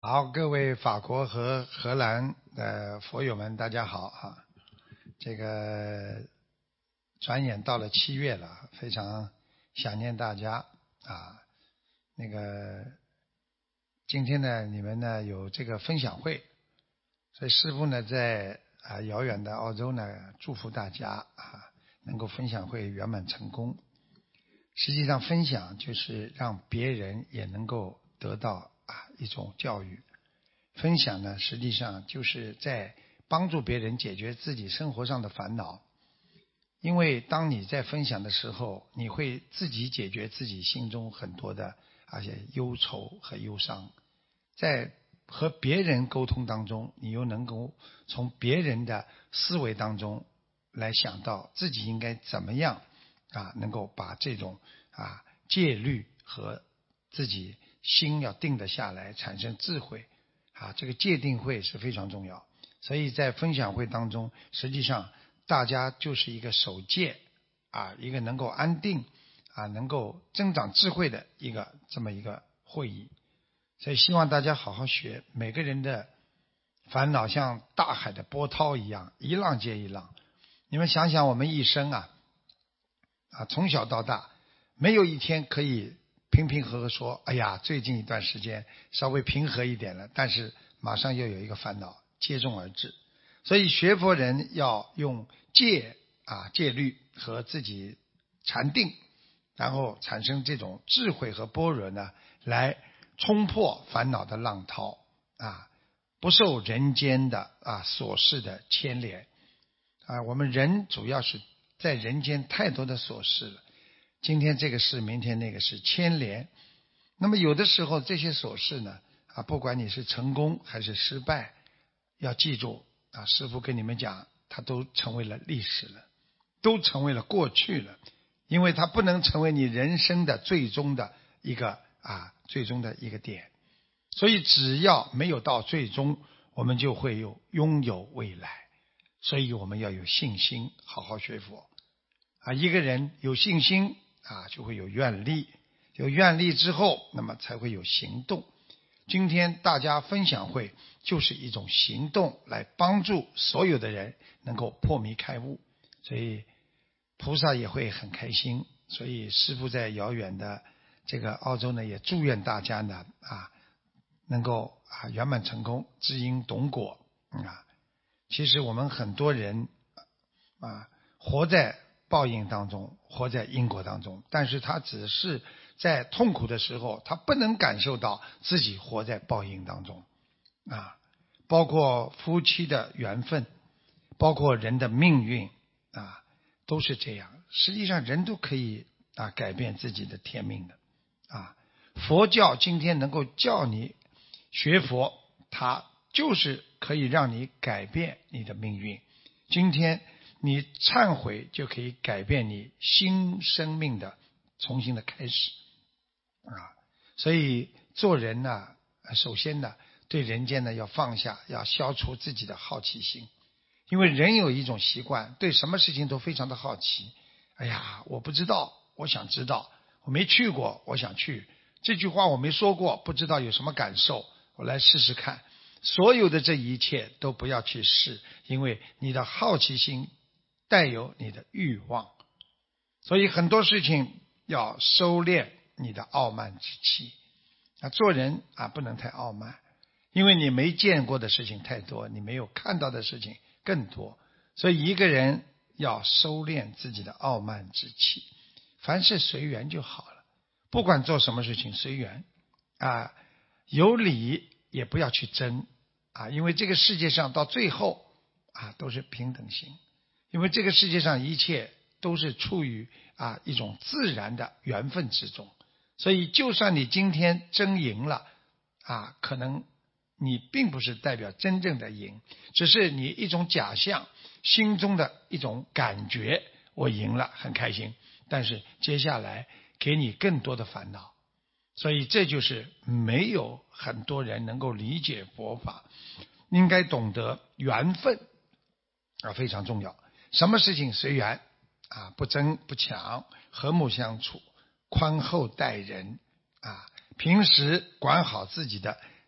好，各位法国和荷兰的佛友们，大家好啊！这个转眼到了7月了，非常想念大家啊。今天呢，你们呢有这个分享会，所以师父呢在遥远的澳洲呢祝福大家啊，能够分享会圆满成功。实际上，分享就是让别人也能够得到一种教育。分享呢，实际上就是在帮助别人解决自己生活上的烦恼。因为当你在分享的时候，你会自己解决自己心中很多的些忧愁和忧伤。在和别人沟通当中，你又能够从别人的思维当中来想到自己应该怎么样能够把这种戒律和自己心要定得下来，产生智慧这个戒定慧是非常重要。所以在分享会当中，实际上大家就是一个守戒一个能够安定能够增长智慧的这么一个会议。所以希望大家好好学，每个人的烦恼像大海的波涛一样，一浪接一浪。你们想想，我们一生从小到大没有一天可以平平和和说，哎呀，最近一段时间稍微平和一点了，但是马上又有一个烦恼接踵而至。所以学佛人要用戒律和自己禅定，然后产生这种智慧和般若呢，来冲破烦恼的浪涛不受人间的琐事的牵连我们人主要是在人间太多的琐事了，今天这个事，明天那个事，牵连。那么有的时候这些琐事呢不管你是成功还是失败，要记住师父跟你们讲，它都成为了历史了，都成为了过去了，因为它不能成为你人生的最终的一个点。所以只要没有到最终，我们就会拥有未来。所以我们要有信心，好好学佛一个人有信心就会有愿力，有愿力之后，那么才会有行动。今天大家分享会就是一种行动，来帮助所有的人能够破迷开悟，所以菩萨也会很开心。所以师父在遥远的这个澳洲呢，也祝愿大家呢能够圆满成功，知因懂果其实我们很多人活在报应当中，活在因果当中，但是他只是在痛苦的时候，他不能感受到自己活在报应当中包括夫妻的缘分，包括人的命运都是这样。实际上人都可以改变自己的天命的佛教今天能够叫你学佛，它就是可以让你改变你的命运。今天你忏悔就可以改变你新生命的重新的开始所以做人呢，首先呢，对人间呢要放下，要消除自己的好奇心。因为人有一种习惯，对什么事情都非常的好奇。哎呀，我不知道，我想知道；我没去过，我想去。这句话我没说过，不知道有什么感受，我来试试看。所有的这一切都不要去试，因为你的好奇心带有你的欲望。所以很多事情要收敛你的傲慢之气做人不能太傲慢，因为你没见过的事情太多，你没有看到的事情更多。所以一个人要收敛自己的傲慢之气，凡事随缘就好了。不管做什么事情随缘有理也不要去争因为这个世界上到最后都是平等心。因为这个世界上一切都是处于一种自然的缘分之中。所以就算你今天争赢了可能你并不是代表真正的赢，只是你一种假象，心中的一种感觉，我赢了很开心，但是接下来给你更多的烦恼。所以这就是没有很多人能够理解佛法。应该懂得缘分非常重要。什么事情随缘不争不抢，和睦相处，宽厚待人平时管好自己的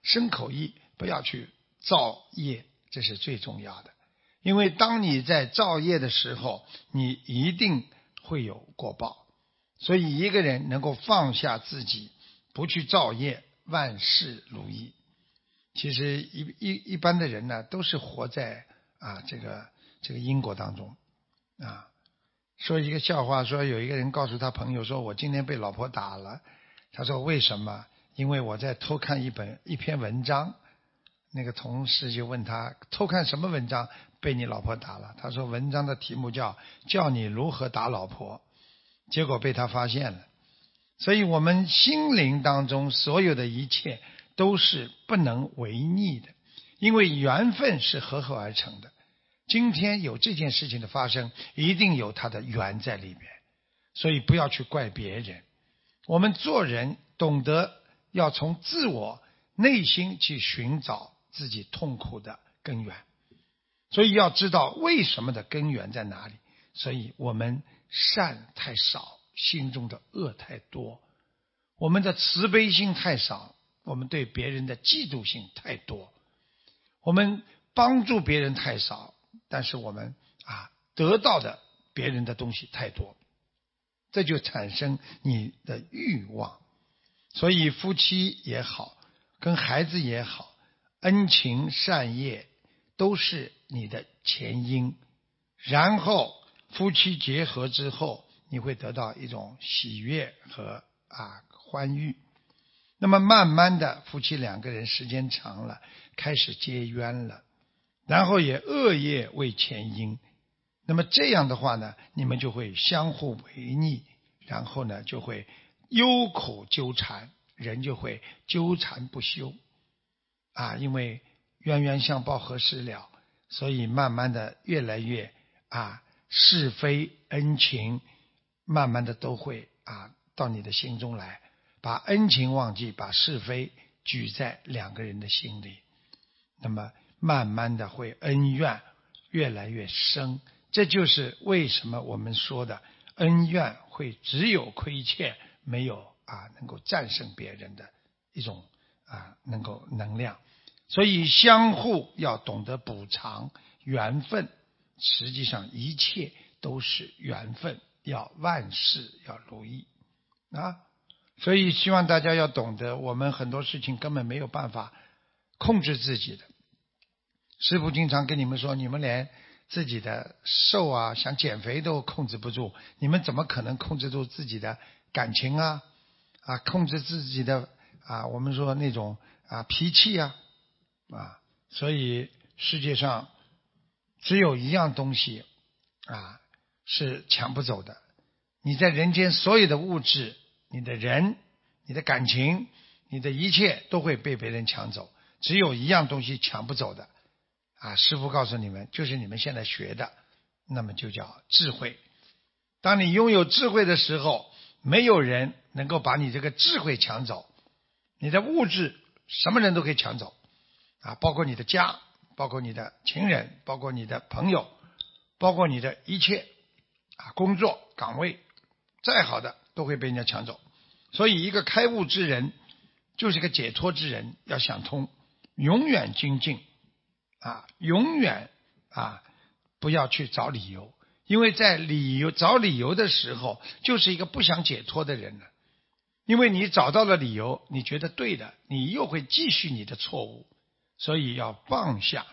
身口意不要去造业，这是最重要的。因为当你在造业的时候，你一定会有果报。所以一个人能够放下自己，不去造业，万事如意。其实一般的人呢，都是活在这个因果当中啊。说一个笑话，说有一个人告诉他朋友说，我今天被老婆打了。他说为什么？因为我在偷看一篇文章。那个同事就问他，偷看什么文章被你老婆打了？他说文章的题目叫你如何打老婆，结果被他发现了。所以我们心灵当中所有的一切都是不能违逆的，因为缘分是合而成的。今天有这件事情的发生，一定有它的缘在里边，所以不要去怪别人。我们做人懂得要从自我内心去寻找自己痛苦的根源，所以要知道为什么的根源在哪里。所以我们善太少，心中的恶太多，我们的慈悲心太少，我们对别人的嫉妒心太多，我们帮助别人太少，但是我们得到的别人的东西太多，这就产生你的欲望。所以夫妻也好，跟孩子也好，恩情善业都是你的前因，然后夫妻结合之后，你会得到一种喜悦和欢愉。那么慢慢的夫妻两个人时间长了，开始结冤了，然后也恶业为前因，那么这样的话呢，你们就会相互违逆，然后呢就会忧苦纠缠，人就会纠缠不休因为冤冤相报何时了，所以慢慢的越来越是非恩情慢慢的都会到你的心中来，把恩情忘记，把是非举在两个人的心里，那么慢慢的会恩怨越来越深。这就是为什么我们说的恩怨会只有亏欠，没有能够战胜别人的一种能量。所以相互要懂得补偿缘分，实际上一切都是缘分，要万事要如意所以希望大家要懂得，我们很多事情根本没有办法控制自己的。师父经常跟你们说，你们连自己的瘦想减肥都控制不住，你们怎么可能控制住自己的感情控制自己的我们说那种脾气所以世界上只有一样东西是抢不走的。你在人间所有的物质，你的人，你的感情，你的一切都会被别人抢走，只有一样东西抢不走的师父告诉你们，就是你们现在学的，那么就叫智慧。当你拥有智慧的时候，没有人能够把你这个智慧抢走。你的物质什么人都可以抢走包括你的家，包括你的情人，包括你的朋友，包括你的一切工作岗位，再好的都会被人家抢走。所以一个开悟之人就是个解脱之人，要想通，永远精进永远不要去找理由，因为在找理由的时候，就是一个不想解脱的人了。因为你找到了理由，你觉得对的，你又会继续你的错误，所以要放下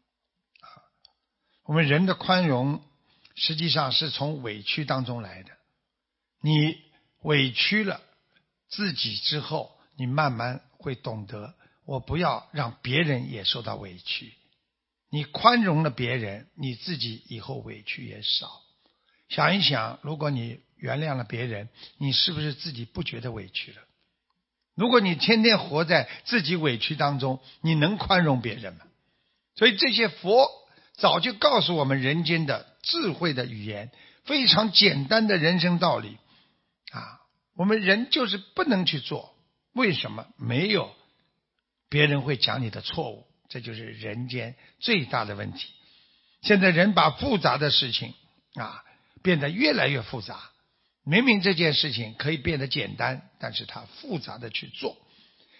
我们人的宽容实际上是从委屈当中来的。你委屈了自己之后，你慢慢会懂得，我不要让别人也受到委屈。你宽容了别人，你自己以后委屈也少。想一想，如果你原谅了别人，你是不是自己不觉得委屈了？如果你天天活在自己委屈当中，你能宽容别人吗？所以这些佛早就告诉我们人间的智慧的语言，非常简单的人生道理我们人就是不能去做。为什么？没有别人会讲你的错误，这就是人间最大的问题。现在人把复杂的事情变得越来越复杂，明明这件事情可以变得简单，但是他复杂的去做，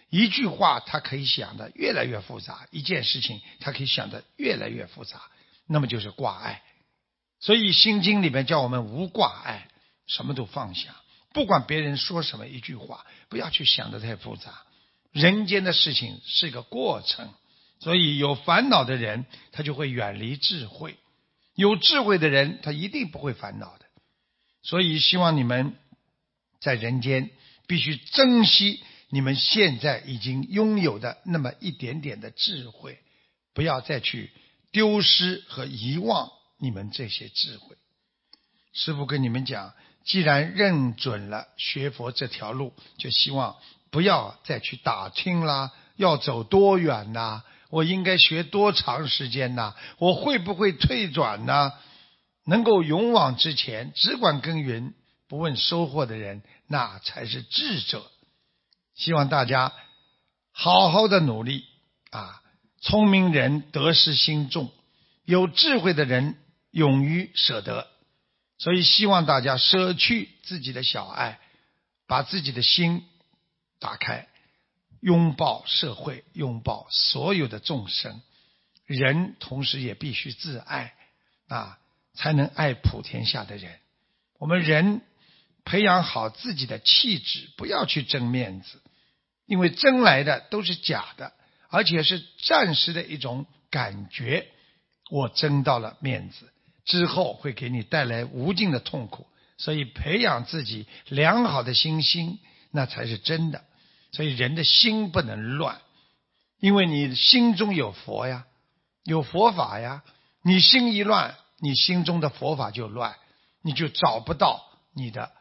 一句话他可以想的越来越复杂，一件事情他可以想的越来越复杂，那么就是挂碍。所以心经里面叫我们无挂碍，什么都放下，不管别人说什么一句话，不要去想得太复杂。人间的事情是个过程，所以有烦恼的人他就会远离智慧，有智慧的人他一定不会烦恼的。所以希望你们在人间必须珍惜你们现在已经拥有的那么一点点的智慧，不要再去丢失和遗忘你们这些智慧。师父跟你们讲，既然认准了学佛这条路，就希望不要再去打听啦，要走多远啦，我应该学多长时间啦，我会不会退转呢？能够勇往直前，只管耕耘，不问收获的人，那才是智者。希望大家好好的努力啊！聪明人得失心重，有智慧的人勇于舍得。所以希望大家舍去自己的小爱，把自己的心打开，拥抱社会，拥抱所有的众生。人同时也必须自爱啊，才能爱普天下的人。我们人培养好自己的气质，不要去争面子，因为争来的都是假的，而且是暂时的一种感觉。我争到了面子之后，会给你带来无尽的痛苦。所以培养自己良好的心性，那才是真的。所以人的心不能乱，因为你心中有佛呀，有佛法呀。你心一乱，你心中的佛法就乱，你就找不到你的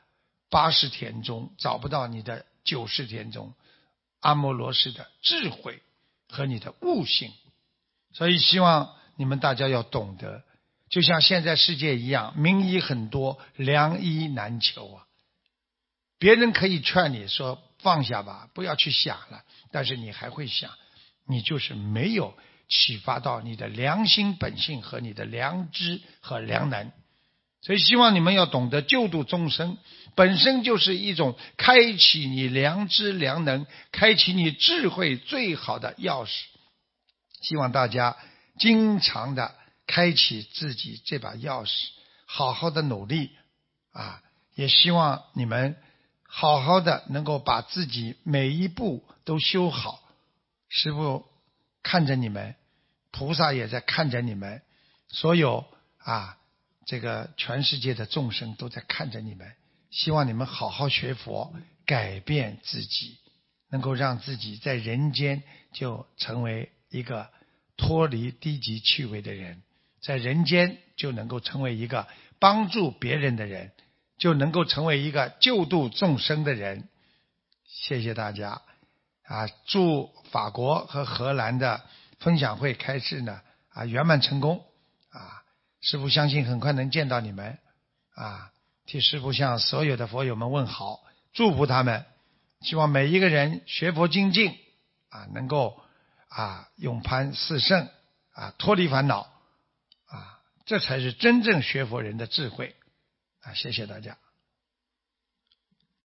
80田中，找不到你的90田中阿摩罗氏的智慧和你的悟性。所以希望你们大家要懂得，就像现在世界一样，名医很多，良医难求啊。别人可以劝你说放下吧，不要去想了，但是你还会想，你就是没有启发到你的良心本性和你的良知和良能。所以希望你们要懂得救度众生本身就是一种开启你良知良能，开启你智慧最好的钥匙。希望大家经常的开启自己这把钥匙，好好的努力啊！也希望你们好好的能够把自己每一步都修好。师父看着你们，菩萨也在看着你们，所有这个全世界的众生都在看着你们。希望你们好好学佛，改变自己，能够让自己在人间就成为一个脱离低级趣味的人，在人间就能够成为一个帮助别人的人，就能够成为一个救度众生的人。谢谢大家祝法国和荷兰的分享会开示呢圆满成功师父相信很快能见到你们替师父向所有的佛友们问好，祝福他们，希望每一个人学佛精进能够永攀四圣脱离烦恼这才是真正学佛人的智慧谢谢大家。